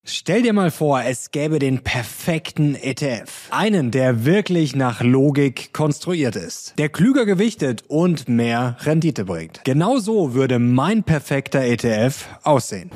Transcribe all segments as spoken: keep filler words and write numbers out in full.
Stell dir mal vor, es gäbe den perfekten E T F. Einen, der wirklich nach Logik konstruiert ist. Der klüger gewichtet und mehr Rendite bringt. Genau so würde mein perfekter E T F aussehen.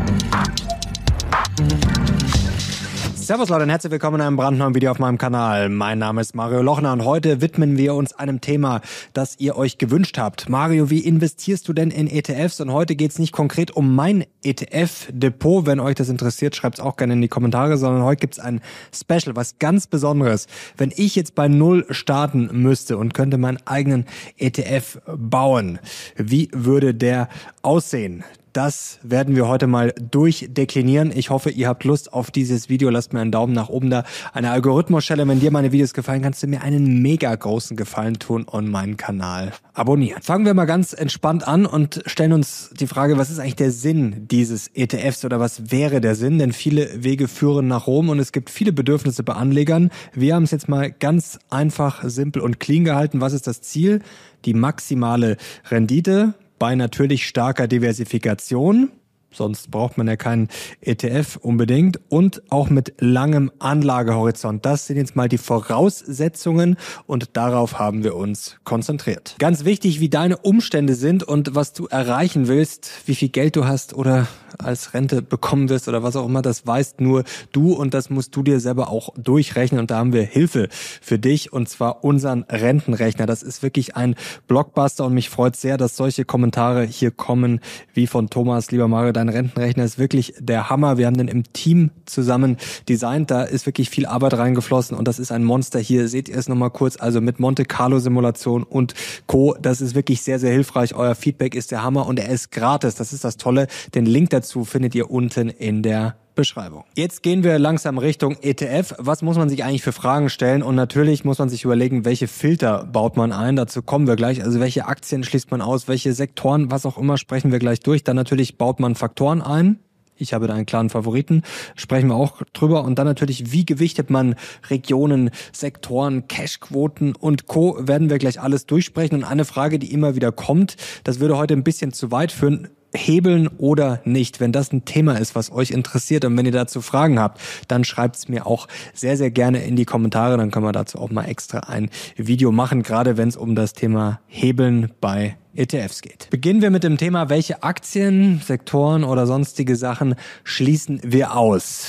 Servus Leute und herzlich willkommen in einem brandneuen Video auf meinem Kanal. Mein Name ist Mario Lochner und heute widmen wir uns einem Thema, das ihr euch gewünscht habt. Mario, wie investierst du denn in E T Fs? Und heute geht es nicht konkret um mein E T F-Depot. Wenn euch das interessiert, schreibt es auch gerne in die Kommentare, sondern heute gibt es ein Special, was ganz Besonderes. Wenn ich jetzt bei Null starten müsste und könnte meinen eigenen E T F bauen, wie würde der aussehen? Das werden wir heute mal durchdeklinieren. Ich hoffe, ihr habt Lust auf dieses Video. Lasst mir einen Daumen nach oben da. Eine Algorithmus-Schelle. Wenn dir meine Videos gefallen, kannst du mir einen mega großen Gefallen tun und meinen Kanal abonnieren. Fangen wir mal ganz entspannt an und stellen uns die Frage, was ist eigentlich der Sinn dieses E T Fs oder was wäre der Sinn? Denn viele Wege führen nach Rom und es gibt viele Bedürfnisse bei Anlegern. Wir haben es jetzt mal ganz einfach, simpel und clean gehalten. Was ist das Ziel? Die maximale Rendite bei natürlich starker Diversifikation, sonst braucht man ja keinen E T F unbedingt, und auch mit langem Anlagehorizont. Das sind jetzt mal die Voraussetzungen und darauf haben wir uns konzentriert. Ganz wichtig, wie deine Umstände sind und was du erreichen willst, wie viel Geld du hast oder als Rente bekommen wirst oder was auch immer, das weißt nur du und das musst du dir selber auch durchrechnen und da haben wir Hilfe für dich und zwar unseren Rentenrechner. Das ist wirklich ein Blockbuster und mich freut sehr, dass solche Kommentare hier kommen wie von Thomas. Lieber Mario, dein Rentenrechner ist wirklich der Hammer. Wir haben den im Team zusammen designt. Da ist wirklich viel Arbeit reingeflossen und das ist ein Monster. Hier seht ihr es nochmal kurz, also mit Monte Carlo Simulation und Co. Das ist wirklich sehr, sehr hilfreich. Euer Feedback ist der Hammer und er ist gratis. Das ist das Tolle. Den Link dazu findet ihr unten in der Beschreibung. Jetzt gehen wir langsam Richtung E T F. Was muss man sich eigentlich für Fragen stellen? Und natürlich muss man sich überlegen, welche Filter baut man ein. Dazu kommen wir gleich. Also welche Aktien schließt man aus, welche Sektoren, was auch immer, sprechen wir gleich durch. Dann natürlich baut man Faktoren ein. Ich habe da einen klaren Favoriten, sprechen wir auch drüber. Und dann natürlich, wie gewichtet man Regionen, Sektoren, Cashquoten und Co. werden wir gleich alles durchsprechen. Und eine Frage, die immer wieder kommt, das würde heute ein bisschen zu weit führen, hebeln oder nicht. Wenn das ein Thema ist, was euch interessiert und wenn ihr dazu Fragen habt, dann schreibt es mir auch sehr, sehr gerne in die Kommentare. Dann können wir dazu auch mal extra ein Video machen, gerade wenn es um das Thema Hebeln bei E T Fs geht. Beginnen wir mit dem Thema, welche Aktien, Sektoren oder sonstige Sachen schließen wir aus?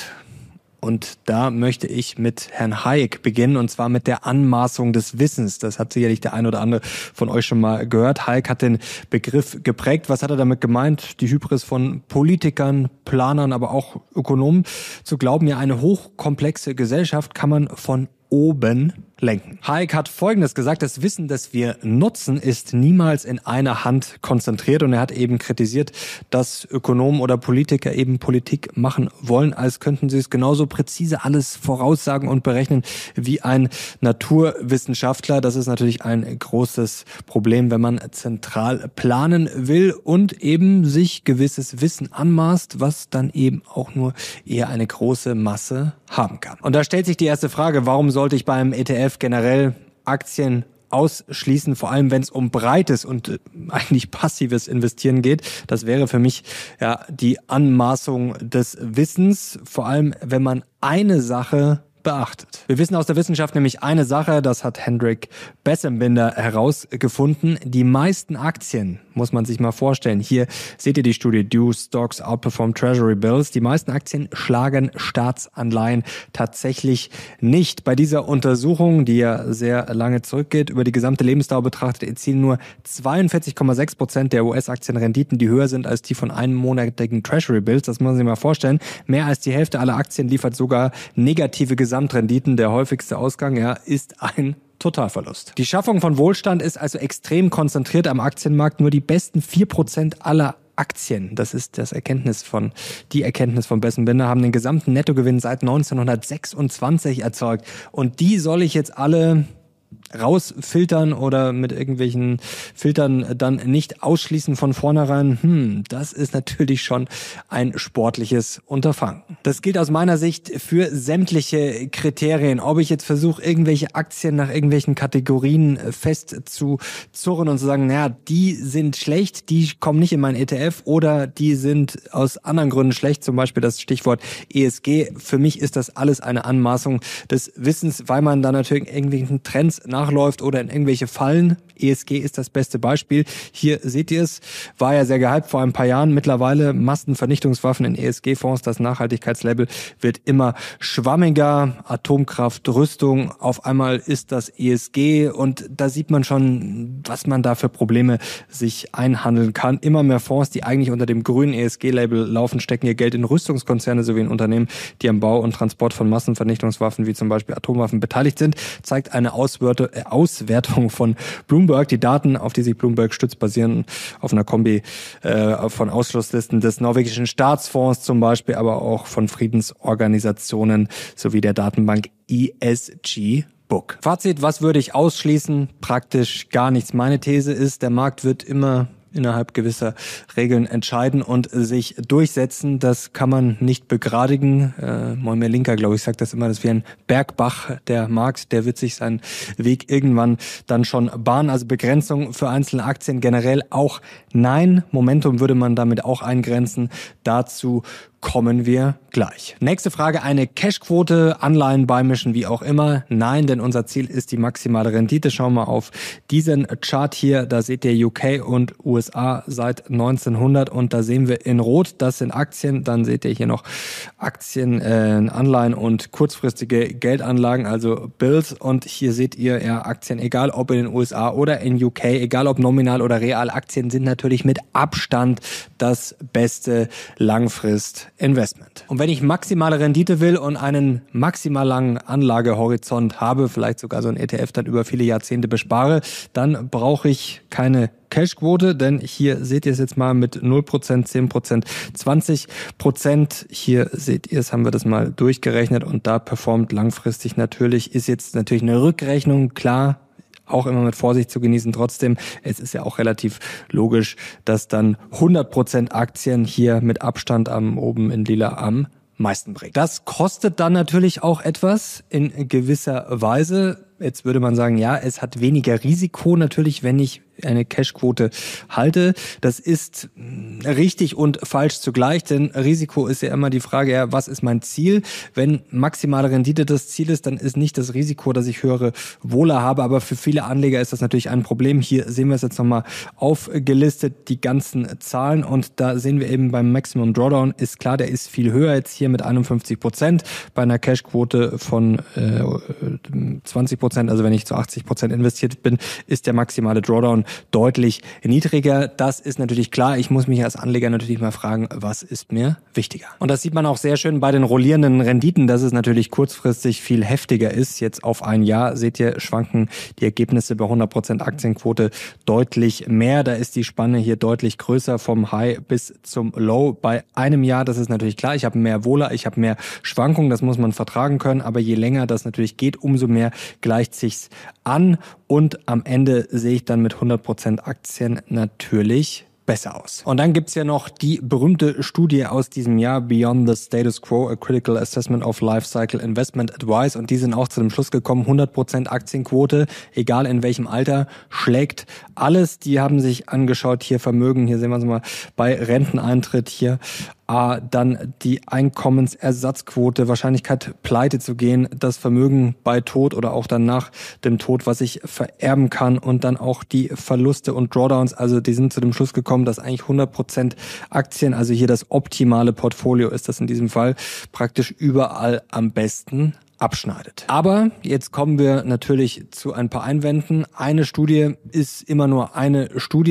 Und da möchte ich mit Herrn Hayek beginnen, und zwar mit der Anmaßung des Wissens. Das hat sicherlich der ein oder andere von euch schon mal gehört. Hayek hat den Begriff geprägt. Was hat er damit gemeint? Die Hybris von Politikern, Planern, aber auch Ökonomen. Zu glauben, ja, eine hochkomplexe Gesellschaft kann man von oben lenken. Hayek hat Folgendes gesagt: Das Wissen, das wir nutzen, ist niemals in einer Hand konzentriert. Und er hat eben kritisiert, dass Ökonomen oder Politiker eben Politik machen wollen, als könnten sie es genauso präzise alles voraussagen und berechnen wie ein Naturwissenschaftler. Das ist natürlich ein großes Problem, wenn man zentral planen will und eben sich gewisses Wissen anmaßt, was dann eben auch nur eher eine große Masse haben kann. Und da stellt sich die erste Frage: Warum sollte ich beim E T F generell Aktien ausschließen, vor allem wenn es um breites und eigentlich passives Investieren geht? Das wäre für mich ja die Anmaßung des Wissens, vor allem wenn man eine Sache beachtet. Wir wissen aus der Wissenschaft nämlich eine Sache, das hat Hendrik Bessembinder herausgefunden: Die meisten Aktien, muss man sich mal vorstellen, hier seht ihr die Studie, Do Stocks Outperform Treasury Bills, die meisten Aktien schlagen Staatsanleihen tatsächlich nicht. Bei dieser Untersuchung, die ja sehr lange zurückgeht, über die gesamte Lebensdauer betrachtet, erzielen nur zweiundvierzig Komma sechs Prozent der U S-Aktien Renditen, die höher sind als die von einmonatigen Treasury Bills. Das muss man sich mal vorstellen. Mehr als die Hälfte aller Aktien liefert sogar negative Gesamtrenditen. Der häufigste Ausgang, ja, ist ein Totalverlust. Die Schaffung von Wohlstand ist also extrem konzentriert am Aktienmarkt. Nur die besten vier Prozent aller Aktien, das ist das Erkenntnis von, die Erkenntnis von Bessembinder, haben den gesamten Nettogewinn seit neunzehnhundertsechsundzwanzig erzeugt. Und die soll ich jetzt alle rausfiltern oder mit irgendwelchen Filtern dann nicht ausschließen von vornherein, hm, das ist natürlich schon ein sportliches Unterfangen. Das gilt aus meiner Sicht für sämtliche Kriterien. Ob ich jetzt versuche, irgendwelche Aktien nach irgendwelchen Kategorien fest zu zurren und zu sagen, naja, die sind schlecht, die kommen nicht in mein E T F oder die sind aus anderen Gründen schlecht, zum Beispiel das Stichwort E S G. Für mich ist das alles eine Anmaßung des Wissens, weil man da natürlich irgendwelchen Trends nachläuft oder in irgendwelche Fallen. E S G ist das beste Beispiel. Hier seht ihr es, war ja sehr gehypt vor ein paar Jahren. Mittlerweile Massenvernichtungswaffen in E S G-Fonds. Das Nachhaltigkeitslabel wird immer schwammiger. Atomkraft, Rüstung. Auf einmal ist das E S G und da sieht man schon, was man da für Probleme sich einhandeln kann. Immer mehr Fonds, die eigentlich unter dem grünen E S G-Label laufen, stecken ihr Geld in Rüstungskonzerne sowie in Unternehmen, die am Bau und Transport von Massenvernichtungswaffen wie zum Beispiel Atomwaffen beteiligt sind, zeigt eine Auswertung von Bloomberg. Die Daten, auf die sich Bloomberg stützt, basieren auf einer Kombi äh, von Ausschlusslisten des norwegischen Staatsfonds zum Beispiel, aber auch von Friedensorganisationen sowie der Datenbank E S G Book. Fazit, was würde ich ausschließen? Praktisch gar nichts. Meine These ist, der Markt wird immer innerhalb gewisser Regeln entscheiden und sich durchsetzen. Das kann man nicht begradigen. Äh, Moimir Linker, glaube ich, sagt das immer, das ist wie ein Bergbach, der Markt, der wird sich seinen Weg irgendwann dann schon bahnen. Also Begrenzung für einzelne Aktien generell auch nein. Momentum würde man damit auch eingrenzen. Dazu kommen wir gleich. Nächste Frage, eine Cashquote, Anleihen beimischen, wie auch immer. Nein, denn unser Ziel ist die maximale Rendite. Schauen wir auf diesen Chart hier, da seht ihr U K und U S A seit neunzehnhundert und da sehen wir in Rot, das sind Aktien, dann seht ihr hier noch Aktien, äh, Anleihen und kurzfristige Geldanlagen, also Bills und hier seht ihr ja Aktien, egal ob in den U S A oder in U K, egal ob nominal oder real, Aktien sind natürlich mit Abstand das beste Langfrist Investment. Und wenn ich maximale Rendite will und einen maximal langen Anlagehorizont habe, vielleicht sogar so ein E T F dann über viele Jahrzehnte bespare, dann brauche ich keine Cashquote, denn hier seht ihr es jetzt mal mit null Prozent, zehn Prozent, zwanzig Prozent. Hier seht ihr es, haben wir das mal durchgerechnet und da performt langfristig natürlich, ist jetzt natürlich eine Rückrechnung, klar, auch immer mit Vorsicht zu genießen. Trotzdem, es ist ja auch relativ logisch, dass dann hundert Prozent Aktien hier mit Abstand am oben in lila am meisten bringt. Das kostet dann natürlich auch etwas in gewisser Weise. Jetzt würde man sagen, ja, es hat weniger Risiko natürlich, wenn ich eine Cashquote halte. Das ist richtig und falsch zugleich, denn Risiko ist ja immer die Frage, ja, was ist mein Ziel? Wenn maximale Rendite das Ziel ist, dann ist nicht das Risiko, dass ich höhere Wohler habe, aber für viele Anleger ist das natürlich ein Problem. Hier sehen wir es jetzt nochmal aufgelistet, die ganzen Zahlen und da sehen wir eben beim Maximum Drawdown, ist klar, der ist viel höher jetzt hier mit einundfünfzig Prozent bei einer Cashquote von äh, zwanzig Prozent, also wenn ich zu achtzig Prozent investiert bin, ist der maximale Drawdown deutlich niedriger. Das ist natürlich klar. Ich muss mich als Anleger natürlich mal fragen, was ist mir wichtiger? Und das sieht man auch sehr schön bei den rollierenden Renditen, dass es natürlich kurzfristig viel heftiger ist. Jetzt auf ein Jahr seht ihr, schwanken die Ergebnisse bei hundert Prozent Aktienquote deutlich mehr. Da ist die Spanne hier deutlich größer vom High bis zum Low. Bei einem Jahr, das ist natürlich klar, ich habe mehr Wohler, ich habe mehr Schwankungen, das muss man vertragen können. Aber je länger das natürlich geht, umso mehr gleicht sich's an und am Ende sehe ich dann mit hundert Prozent Aktien natürlich besser aus. Und dann gibt's ja noch die berühmte Studie aus diesem Jahr, Beyond the Status Quo, a Critical Assessment of Lifecycle Investment Advice. Und die sind auch zu dem Schluss gekommen, hundert Prozent Aktienquote, egal in welchem Alter, schlägt alles. Die haben sich angeschaut, hier Vermögen, hier sehen wir es mal bei Renteneintritt hier. Ah, dann die Einkommensersatzquote, Wahrscheinlichkeit pleite zu gehen, das Vermögen bei Tod oder auch dann nach dem Tod, was ich vererben kann und dann auch die Verluste und Drawdowns, also die sind zu dem Schluss gekommen, dass eigentlich hundert Prozent Aktien, also hier das optimale Portfolio ist das in diesem Fall, praktisch überall am besten abschneidet. Aber jetzt kommen wir natürlich zu ein paar Einwänden. Eine Studie ist immer nur eine Studie.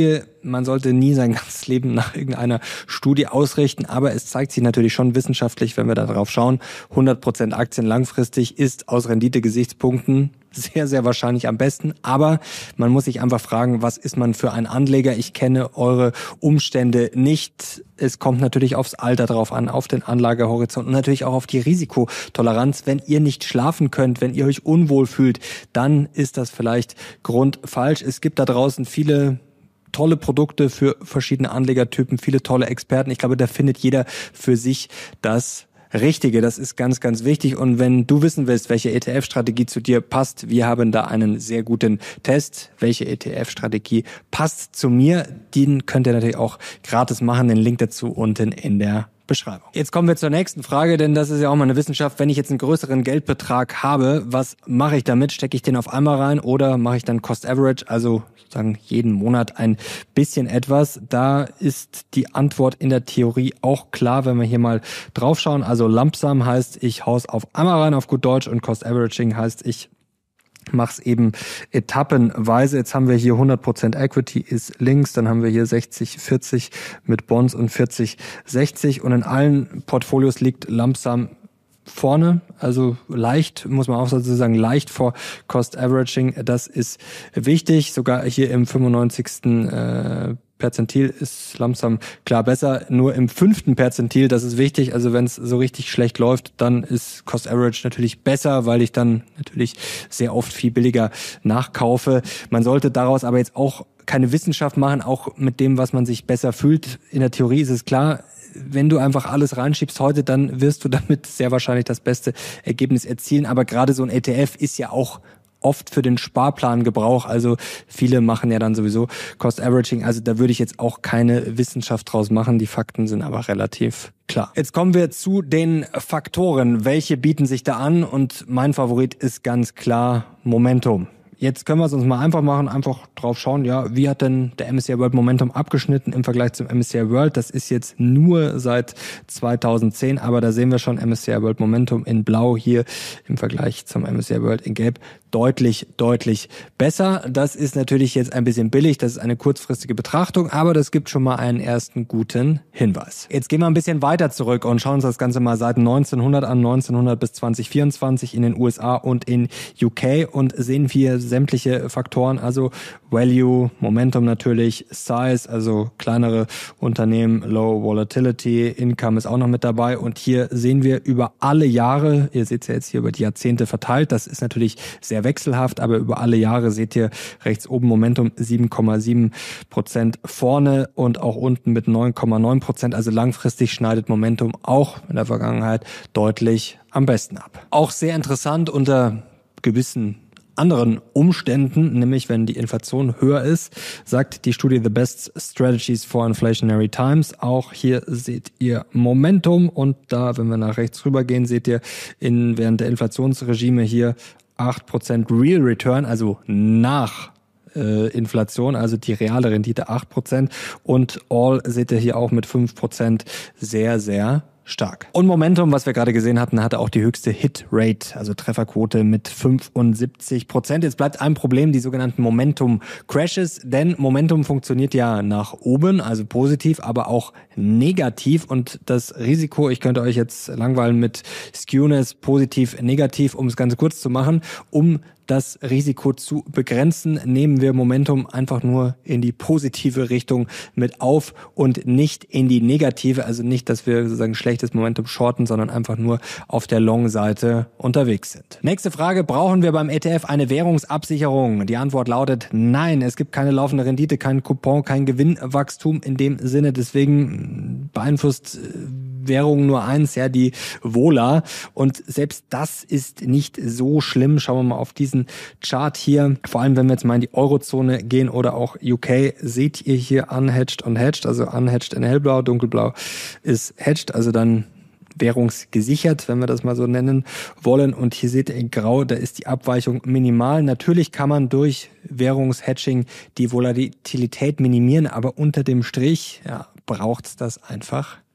man sollte nie sein ganzes Leben nach irgendeiner Studie ausrichten, aber es zeigt sich natürlich schon wissenschaftlich, wenn wir da drauf schauen, hundert Prozent Aktien langfristig ist aus Rendite-Gesichtspunkten sehr, sehr wahrscheinlich am besten. Aber man muss sich einfach fragen, was ist man für ein Anleger? Ich kenne eure Umstände nicht. Es kommt natürlich aufs Alter drauf an, auf den Anlagehorizont und natürlich auch auf die Risikotoleranz. Wenn ihr nicht schlafen könnt, wenn ihr euch unwohl fühlt, dann ist das vielleicht grundfalsch. Es gibt da draußen viele tolle Produkte für verschiedene Anlegertypen, viele tolle Experten. Ich glaube, da findet jeder für sich das Richtige, das ist ganz, ganz wichtig. Und wenn du wissen willst, welche E T F-Strategie zu dir passt, wir haben da einen sehr guten Test. Welche E T F-Strategie passt zu mir? Den könnt ihr natürlich auch gratis machen. Den Link dazu unten in der Beschreibung. Jetzt kommen wir zur nächsten Frage, denn das ist ja auch mal eine Wissenschaft. Wenn ich jetzt einen größeren Geldbetrag habe, was mache ich damit? Stecke ich den auf einmal rein oder mache ich dann Cost Average, also sozusagen jeden Monat ein bisschen etwas? Da ist die Antwort in der Theorie auch klar, wenn wir hier mal drauf schauen. Also Lump Sum heißt, ich hau's auf einmal rein auf gut Deutsch und Cost Averaging heißt, ich mach's eben etappenweise. Jetzt haben wir hier hundert Prozent Equity ist links, dann haben wir hier sechzig vierzig mit Bonds und vierzig sechzig und in allen Portfolios liegt Lump Sum vorne, also leicht, muss man auch sozusagen leicht vor Cost Averaging. Das ist wichtig, sogar hier im fünfundneunzigsten Äh, Perzentil ist Lump Sum klar besser, nur im fünften Perzentil, das ist wichtig, also wenn es so richtig schlecht läuft, dann ist Cost Average natürlich besser, weil ich dann natürlich sehr oft viel billiger nachkaufe. Man sollte daraus aber jetzt auch keine Wissenschaft machen, auch mit dem, was man sich besser fühlt. In der Theorie ist es klar, wenn du einfach alles reinschiebst heute, dann wirst du damit sehr wahrscheinlich das beste Ergebnis erzielen, aber gerade so ein E T F ist ja auch oft für den Sparplan Gebrauch, also viele machen ja dann sowieso Cost Averaging, also da würde ich jetzt auch keine Wissenschaft draus machen, die Fakten sind aber relativ klar. Jetzt kommen wir zu den Faktoren, welche bieten sich da an und mein Favorit ist ganz klar Momentum. Jetzt können wir es uns mal einfach machen, einfach drauf schauen, ja, wie hat denn der M S C I World Momentum abgeschnitten im Vergleich zum M S C I World? Das ist jetzt nur seit zweitausendzehn, aber da sehen wir schon M S C I World Momentum in blau hier im Vergleich zum M S C I World in gelb deutlich, deutlich besser. Das ist natürlich jetzt ein bisschen billig, das ist eine kurzfristige Betrachtung, aber das gibt schon mal einen ersten guten Hinweis. Jetzt gehen wir ein bisschen weiter zurück und schauen uns das Ganze mal seit neunzehnhundert an, neunzehnhundert bis zwanzig vierundzwanzig in den U S A und in U K und sehen wir sämtliche Faktoren, also Value, Momentum natürlich, Size, also kleinere Unternehmen, Low Volatility, Income ist auch noch mit dabei und hier sehen wir über alle Jahre, ihr seht es ja jetzt hier über die Jahrzehnte verteilt, das ist natürlich sehr wechselhaft, aber über alle Jahre seht ihr rechts oben Momentum sieben Komma sieben Prozent vorne und auch unten mit neun Komma neun Prozent, also langfristig schneidet Momentum auch in der Vergangenheit deutlich am besten ab. Auch sehr interessant unter gewissen anderen Umständen, nämlich wenn die Inflation höher ist, sagt die Studie The Best Strategies for Inflationary Times. Auch hier seht ihr Momentum und da, wenn wir nach rechts rüber gehen, seht ihr in, während der Inflationsregime hier acht Prozent Real Return, also nach äh, Inflation, also die reale Rendite acht Prozent und All seht ihr hier auch mit fünf Prozent sehr, sehr stark. Und Momentum, was wir gerade gesehen hatten, hatte auch die höchste Hit-Rate, also Trefferquote mit fünfundsiebzig Prozent. Jetzt bleibt ein Problem, die sogenannten Momentum-Crashes, denn Momentum funktioniert ja nach oben, also positiv, aber auch negativ und das Risiko, ich könnte euch jetzt langweilen mit Skewness, positiv, negativ, um es ganz kurz zu machen, um das Risiko zu begrenzen, nehmen wir Momentum einfach nur in die positive Richtung mit auf und nicht in die negative, also nicht, dass wir sozusagen schlechtes Momentum shorten, sondern einfach nur auf der Long-Seite unterwegs sind. Nächste Frage, brauchen wir beim E T F eine Währungsabsicherung? Die Antwort lautet nein, es gibt keine laufende Rendite, kein Coupon, kein Gewinnwachstum in dem Sinne, deswegen beeinflusst Währung nur eins, ja, die Vola. Und selbst das ist nicht so schlimm. Schauen wir mal auf diesen Chart hier. Vor allem, wenn wir jetzt mal in die Eurozone gehen oder auch U K, seht ihr hier unhedged und hedged. Also unhedged in hellblau, dunkelblau ist hedged, also dann währungsgesichert, wenn wir das mal so nennen wollen. Und hier seht ihr in grau, da ist die Abweichung minimal. Natürlich kann man durch Währungshedging die Volatilität minimieren, aber unter dem Strich ja, braucht es das einfach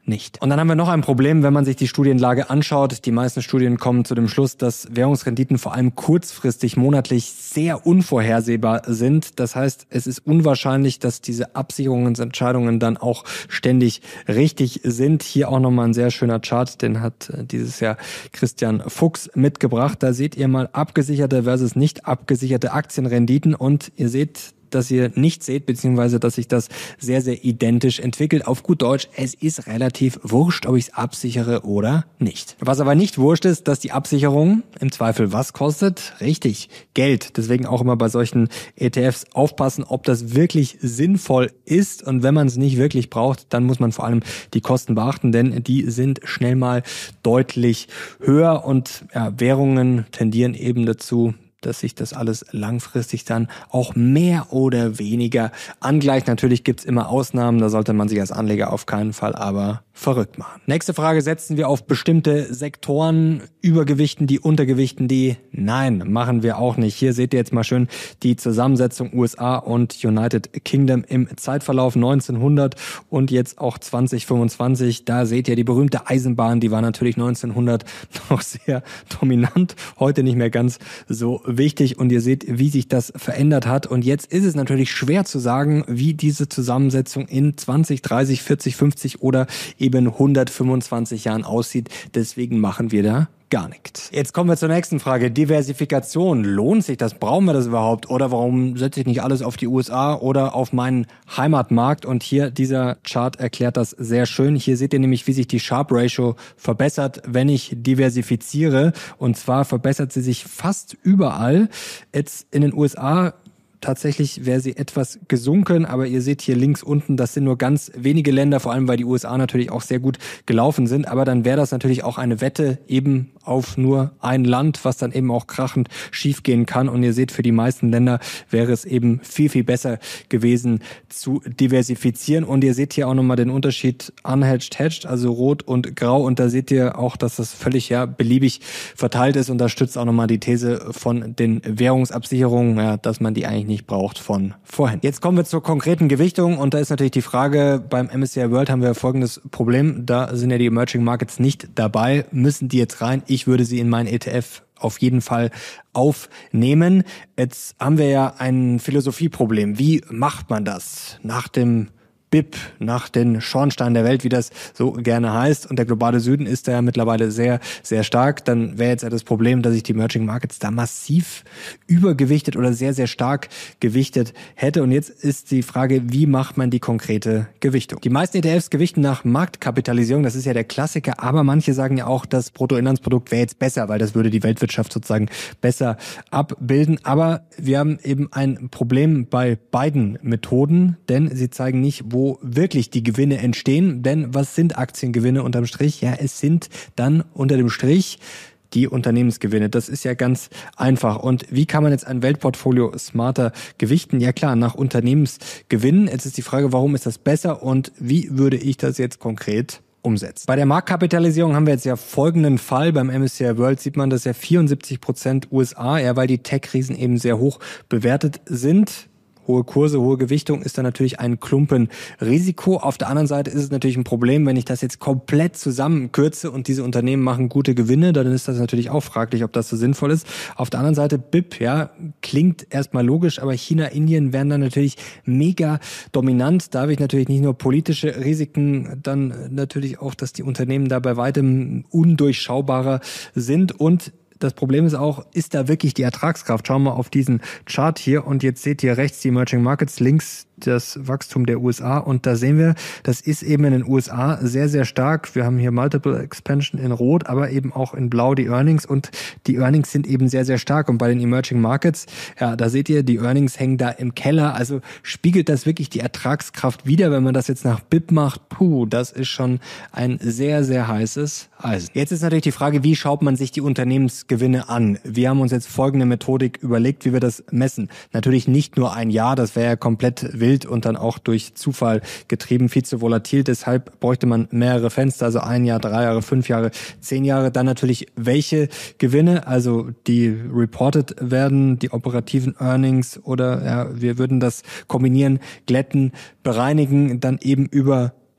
nicht. Und dann haben wir noch ein Problem, wenn man sich die Studienlage anschaut. Die meisten Studien kommen zu dem Schluss, dass Währungsrenditen vor allem kurzfristig, monatlich sehr unvorhersehbar sind. Das heißt, es ist unwahrscheinlich, dass diese Absicherungsentscheidungen dann auch ständig richtig sind. Hier auch nochmal ein sehr schöner Chart, den hat dieses Jahr Christian Fuchs mitgebracht. Da seht ihr mal abgesicherte versus nicht abgesicherte Aktienrenditen und ihr seht, dass ihr nicht seht, beziehungsweise dass sich das sehr, sehr identisch entwickelt. Auf gut Deutsch, es ist relativ wurscht, ob ich es absichere oder nicht. Was aber nicht wurscht ist, dass die Absicherung im Zweifel was kostet? Richtig, Geld. Deswegen auch immer bei solchen E T Fs aufpassen, ob das wirklich sinnvoll ist. Und wenn man es nicht wirklich braucht, dann muss man vor allem die Kosten beachten, denn die sind schnell mal deutlich höher und ja, Währungen tendieren eben dazu, dass sich das alles langfristig dann auch mehr oder weniger angleicht. Natürlich gibt's immer Ausnahmen, da sollte man sich als Anleger auf keinen Fall aber verrückt machen. Nächste Frage, setzen wir auf bestimmte Sektoren, übergewichten die, untergewichten die? Nein, machen wir auch nicht. Hier seht ihr jetzt mal schön die Zusammensetzung U S A und United Kingdom im Zeitverlauf neunzehnhundert und jetzt auch zwanzig fünfundzwanzig. Da seht ihr die berühmte Eisenbahn, die war natürlich neunzehnhundert noch sehr dominant, heute nicht mehr ganz so wichtig und ihr seht, wie sich das verändert hat und jetzt ist es natürlich schwer zu sagen, wie diese Zusammensetzung in zwanzig, dreißig, vierzig, fünfzig oder eben hundertfünfundzwanzig Jahren aussieht. Deswegen machen wir da gar nichts. Jetzt kommen wir zur nächsten Frage. Diversifikation. Lohnt sich das? Brauchen wir das überhaupt? Oder warum setze ich nicht alles auf die U S A oder auf meinen Heimatmarkt? Und hier, dieser Chart erklärt das sehr schön. Hier seht ihr nämlich, wie sich die Sharpe Ratio verbessert, wenn ich diversifiziere. Und zwar verbessert sie sich fast überall. Jetzt in den U S A tatsächlich wäre sie etwas gesunken, aber ihr seht hier links unten, das sind nur ganz wenige Länder, vor allem weil die U S A natürlich auch sehr gut gelaufen sind, aber dann wäre das natürlich auch eine Wette eben auf nur ein Land, was dann eben auch krachend schiefgehen kann und ihr seht, für die meisten Länder wäre es eben viel, viel besser gewesen zu diversifizieren und ihr seht hier auch nochmal den Unterschied unhedged, hedged, also rot und grau und da seht ihr auch, dass das völlig ja beliebig verteilt ist und da stützt auch nochmal die These von den Währungsabsicherungen, ja, dass man die eigentlich nicht braucht von vorhin. Jetzt kommen wir zur konkreten Gewichtung und da ist natürlich die Frage, beim M S C I World haben wir folgendes Problem, da sind ja die Emerging Markets nicht dabei, müssen die jetzt rein? Ich würde sie in meinen E T F auf jeden Fall aufnehmen. Jetzt haben wir ja ein Philosophieproblem. Wie macht man das? Nach dem B I P, nach den Schornsteinen der Welt, wie das so gerne heißt. Und der globale Süden ist da ja mittlerweile sehr, sehr stark. Dann wäre jetzt ja das Problem, dass ich die Emerging Markets da massiv übergewichtet oder sehr, sehr stark gewichtet hätte. Und jetzt ist die Frage, wie macht man die konkrete Gewichtung? Die meisten E T Fs gewichten nach Marktkapitalisierung. Das ist ja der Klassiker. Aber manche sagen ja auch, das Bruttoinlandsprodukt wäre jetzt besser, weil das würde die Weltwirtschaft sozusagen besser abbilden. Aber wir haben eben ein Problem bei beiden Methoden, denn sie zeigen nicht, wo wirklich die Gewinne entstehen. Denn was sind Aktiengewinne unterm Strich? Ja, es sind dann unter dem Strich die Unternehmensgewinne. Das ist ja ganz einfach. Und wie kann man jetzt ein Weltportfolio smarter gewichten? Ja klar, nach Unternehmensgewinnen. Jetzt ist die Frage, warum ist das besser und wie würde ich das jetzt konkret umsetzen? Bei der Marktkapitalisierung haben wir jetzt ja folgenden Fall. Beim M S C I World sieht man, dass ja vierundsiebzig Prozent U S A, ja, weil die Tech-Riesen eben sehr hoch bewertet sind. Hohe Kurse, hohe Gewichtung ist dann natürlich ein Klumpen Risiko. Auf der anderen Seite ist es natürlich ein Problem, wenn ich das jetzt komplett zusammenkürze und diese Unternehmen machen gute Gewinne, dann ist das natürlich auch fraglich, ob das so sinnvoll ist. Auf der anderen Seite B I P, ja, klingt erstmal logisch, aber China, Indien wären dann natürlich mega dominant. Da habe ich natürlich nicht nur politische Risiken, dann natürlich auch, dass die Unternehmen da bei weitem undurchschaubarer sind und das Problem ist auch, ist da wirklich die Ertragskraft? Schauen wir auf diesen Chart hier und jetzt seht ihr rechts die Emerging Markets, links das Wachstum der U S A und da sehen wir, das ist eben in den U S A sehr, sehr stark. Wir haben hier Multiple Expansion in Rot, aber eben auch in Blau die Earnings und die Earnings sind eben sehr, sehr stark und bei den Emerging Markets, ja, da seht ihr, die Earnings hängen da im Keller, also spiegelt das wirklich die Ertragskraft wider, wenn man das jetzt nach B I P macht, puh, das ist schon ein sehr, sehr heißes Eisen. Jetzt ist natürlich die Frage, wie schaut man sich die Unternehmensgewinne an? Wir haben uns jetzt folgende Methodik überlegt, wie wir das messen. Natürlich nicht nur ein Jahr, das wäre ja komplett wild und dann auch durch Zufall getrieben, viel zu volatil. Deshalb bräuchte man mehrere Fenster, also ein Jahr, drei Jahre, fünf Jahre, zehn Jahre. Dann natürlich welche Gewinne, also die reported werden, die operativen Earnings oder ja, wir würden das kombinieren, glätten, bereinigen, dann eben über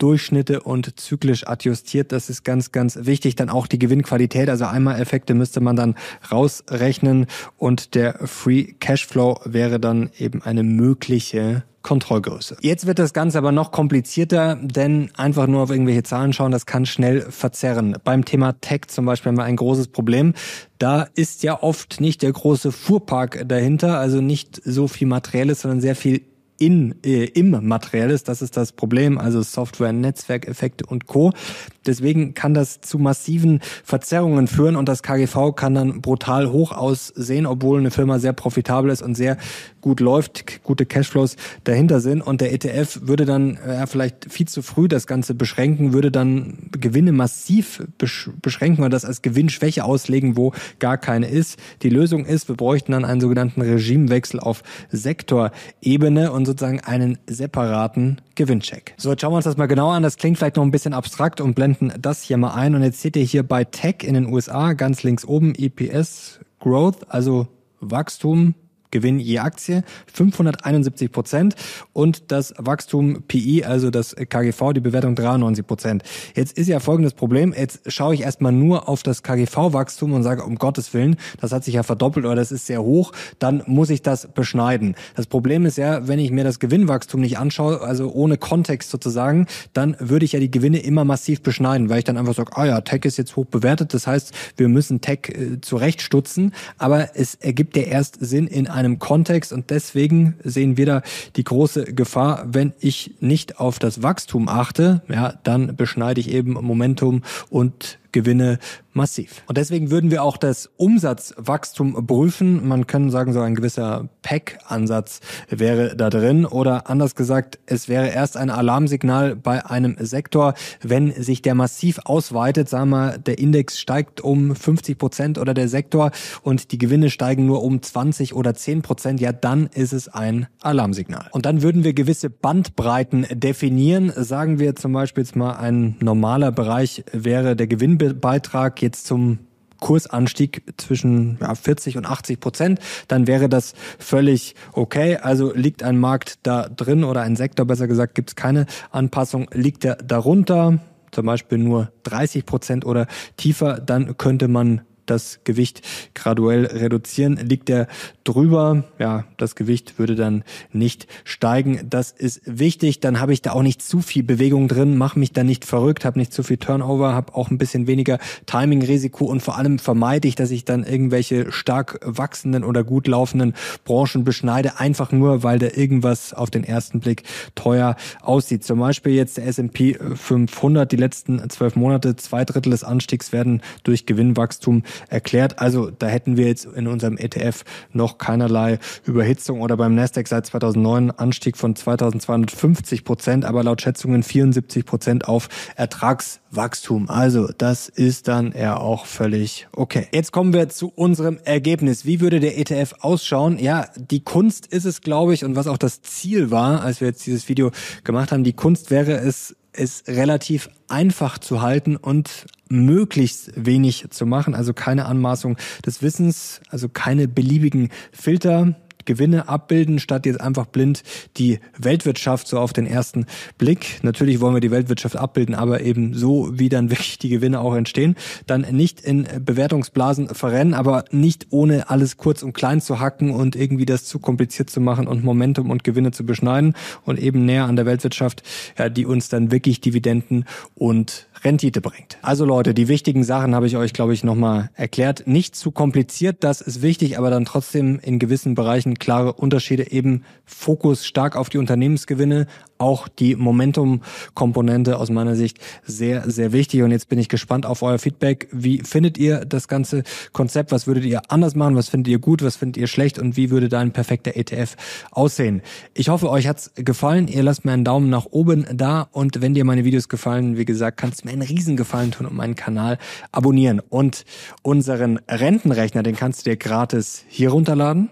Durchschnitte und zyklisch adjustiert. Das ist ganz, ganz wichtig. Dann auch die Gewinnqualität, also Einmaleffekte müsste man dann rausrechnen und der Free Cashflow wäre dann eben eine mögliche Kontrollgröße. Jetzt wird das Ganze aber noch komplizierter, denn einfach nur auf irgendwelche Zahlen schauen, das kann schnell verzerren. Beim Thema Tech zum Beispiel haben wir ein großes Problem. Da ist ja oft nicht der große Fuhrpark dahinter, also nicht so viel Materielles, sondern sehr viel in äh, im Materielles. Das ist das Problem, also Software, Netzwerkeffekte und Co. Deswegen kann das zu massiven Verzerrungen führen und das K G V kann dann brutal hoch aussehen, obwohl eine Firma sehr profitabel ist und sehr gut läuft, gute Cashflows dahinter sind und der E T F würde dann ja, vielleicht viel zu früh das Ganze beschränken, würde dann Gewinne massiv besch- beschränken oder das als Gewinnschwäche auslegen, wo gar keine ist. Die Lösung ist, wir bräuchten dann einen sogenannten Regimewechsel auf Sektorebene und sozusagen einen separaten Gewinncheck. So, jetzt schauen wir uns das mal genauer an. Das klingt vielleicht noch ein bisschen abstrakt und blenden das hier mal ein. Und jetzt seht ihr hier bei Tech in den U S A ganz links oben E P S Growth, also Wachstum, Gewinn je Aktie, fünfhunderteinundsiebzig Prozent und das Wachstum P E, also das K G V, die Bewertung dreiundneunzig Prozent. Jetzt ist ja folgendes Problem, jetzt schaue ich erstmal nur auf das K G V-Wachstum und sage, um Gottes Willen, das hat sich ja verdoppelt oder das ist sehr hoch, dann muss ich das beschneiden. Das Problem ist ja, wenn ich mir das Gewinnwachstum nicht anschaue, also ohne Kontext sozusagen, dann würde ich ja die Gewinne immer massiv beschneiden, weil ich dann einfach sage, ah ja, Tech ist jetzt hoch bewertet, das heißt, wir müssen Tech äh, zurechtstutzen, aber es ergibt ja erst Sinn in einem einem Kontext und deswegen sehen wir da die große Gefahr, wenn ich nicht auf das Wachstum achte, ja, dann beschneide ich eben Momentum und Gewinne massiv. Und deswegen würden wir auch das Umsatzwachstum prüfen. Man kann sagen, so ein gewisser P E C-Ansatz wäre da drin oder anders gesagt, es wäre erst ein Alarmsignal bei einem Sektor, wenn sich der massiv ausweitet, sagen wir mal, der Index steigt um fünfzig Prozent oder der Sektor und die Gewinne steigen nur um zwanzig oder zehn Prozent, ja, dann ist es ein Alarmsignal. Und dann würden wir gewisse Bandbreiten definieren. Sagen wir zum Beispiel jetzt mal, ein normaler Bereich wäre der Gewinnbeitrag jetzt zum Kursanstieg zwischen ja, vierzig und achtzig Prozent, dann wäre das völlig okay. Also liegt ein Markt da drin oder ein Sektor, besser gesagt, gibt es keine Anpassung, liegt er darunter, zum Beispiel nur dreißig Prozent oder tiefer, dann könnte man das Gewicht graduell reduzieren. Liegt er drüber, ja, das Gewicht würde dann nicht steigen. Das ist wichtig. Dann habe ich da auch nicht zu viel Bewegung drin, mache mich da nicht verrückt, habe nicht zu viel Turnover, habe auch ein bisschen weniger Timing-Risiko und vor allem vermeide ich, dass ich dann irgendwelche stark wachsenden oder gut laufenden Branchen beschneide, einfach nur, weil da irgendwas auf den ersten Blick teuer aussieht. Zum Beispiel jetzt der S und P fünfhundert, die letzten zwölf Monate, zwei Drittel des Anstiegs werden durch Gewinnwachstum erklärt. Also da hätten wir jetzt in unserem E T F noch keinerlei Überhitzung oder beim Nasdaq seit zweitausendneun Anstieg von zweitausendzweihundertfünfzig Prozent, aber laut Schätzungen vierundsiebzig Prozent auf Ertragswachstum. Also das ist dann eher auch völlig okay. Jetzt kommen wir zu unserem Ergebnis. Wie würde der E T F ausschauen? Ja, die Kunst ist es, glaube ich, und was auch das Ziel war, als wir jetzt dieses Video gemacht haben, die Kunst wäre es, es relativ einfach zu halten und möglichst wenig zu machen, also keine Anmaßung des Wissens, also keine beliebigen Filter, Gewinne abbilden, statt jetzt einfach blind die Weltwirtschaft so auf den ersten Blick. Natürlich wollen wir die Weltwirtschaft abbilden, aber eben so, wie dann wirklich die Gewinne auch entstehen. Dann nicht in Bewertungsblasen verrennen, aber nicht ohne alles kurz und klein zu hacken und irgendwie das zu kompliziert zu machen und Momentum und Gewinne zu beschneiden und eben näher an der Weltwirtschaft, ja, die uns dann wirklich Dividenden und Rendite bringt. Also Leute, die wichtigen Sachen habe ich euch, glaube ich, nochmal erklärt. Nicht zu kompliziert, das ist wichtig, aber dann trotzdem in gewissen Bereichen klare Unterschiede, eben Fokus stark auf die Unternehmensgewinne, auch die Momentum-Komponente aus meiner Sicht sehr, sehr wichtig. Und jetzt bin ich gespannt auf euer Feedback. Wie findet ihr das ganze Konzept? Was würdet ihr anders machen? Was findet ihr gut? Was findet ihr schlecht? Und wie würde da ein perfekter E T F aussehen? Ich hoffe, euch hat's gefallen. Ihr lasst mir einen Daumen nach oben da. Und wenn dir meine Videos gefallen, wie gesagt, kannst du mir einen Riesengefallen tun und meinen Kanal abonnieren. Und unseren Rentenrechner, den kannst du dir gratis hier runterladen.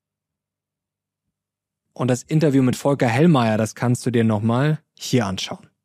Und das Interview mit Volker Hellmeier, das kannst du dir nochmal hier anschauen.